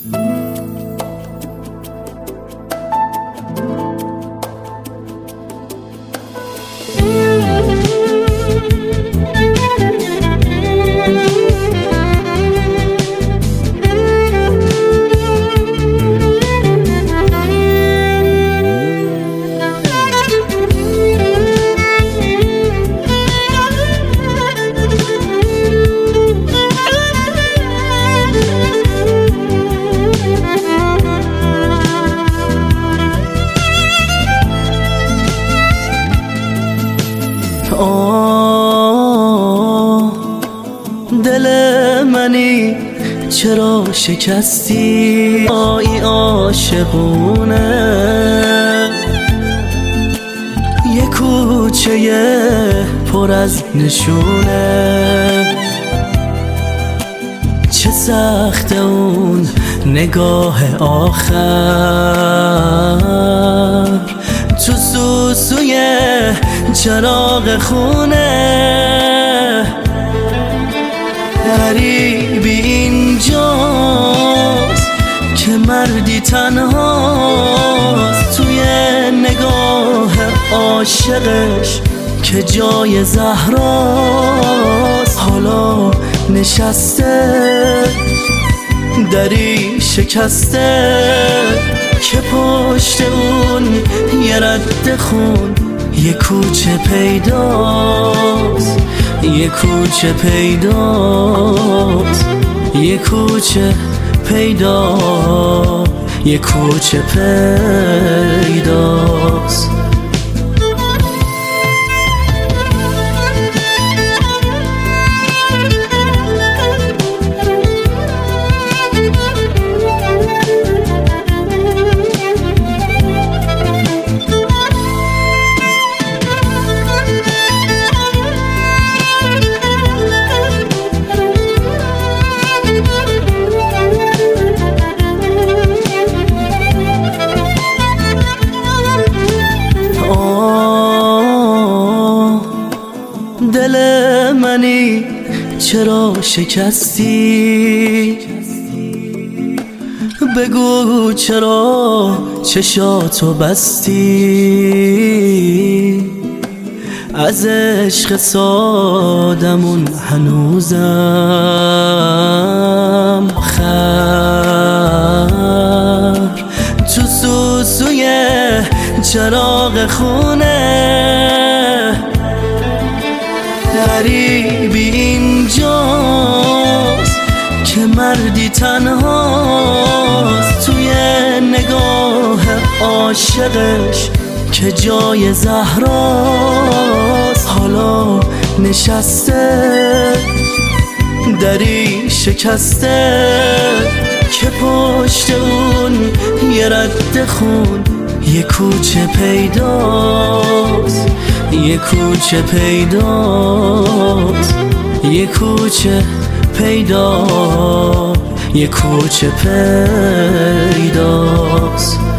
دل منی چرا شکستی؟ آی عاشقونه یه کوچه پر از نشونه، چه سخت اون نگاه آخر تو سوسوی چراغ خونه. غریبی اینجاست که مردی تنهاست توی نگاه عاشقش که جای زهراست. حالا نشسته دری شکسته که پشت اون یه رد خون یه کوچه پیداست، یه کوچه پیداست، یه کوچه پیدا، یه کوچه پیداست. دل منی چرا شکستی؟ بگو چرا چشاتو بستی؟ از عشق سادمون هنوزم خر تو سوسوی چراغ خونه. غریبی اینجاست که مردی تنهاست توی نگاه عاشقش که جای زهراست. حالا نشسته دری شکسته که پشت اون یه رد خون یه کوچه پیداست، یه کوچه پیداست، یه کوچه پیدا، یه کوچه پیداست.